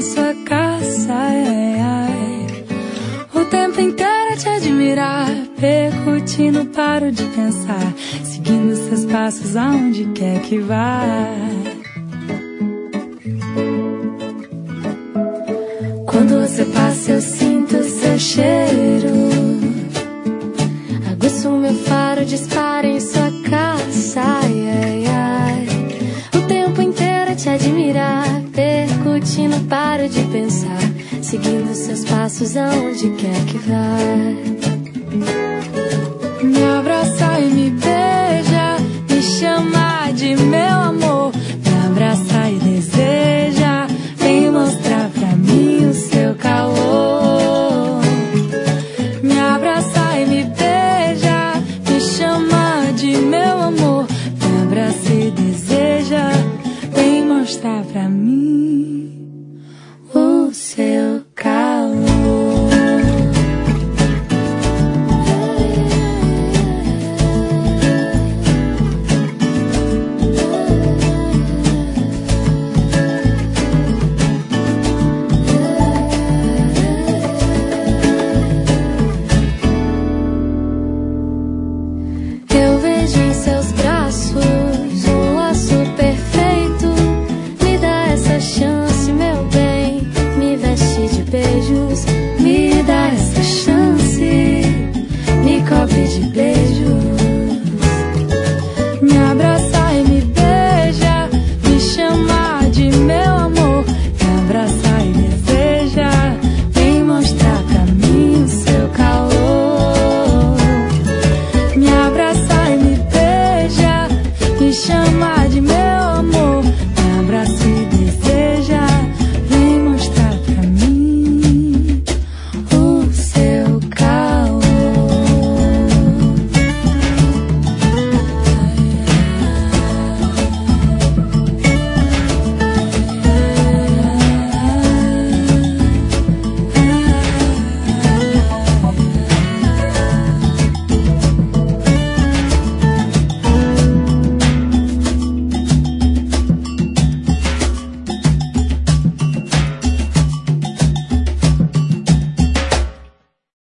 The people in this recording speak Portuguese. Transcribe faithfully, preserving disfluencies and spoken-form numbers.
em sua casa, ai, ai. O tempo inteiro te admirar, percutir, não paro de pensar, seguindo seus passos aonde quer que vá. Quando você passa eu sinto seu cheiro, aguço meu faro, dispara em sua casa, ai, ai, ai. O tempo inteiro te admirar, percutindo, paro de pensar, seguindo seus passos aonde quer que vá. Me abraça e me beija,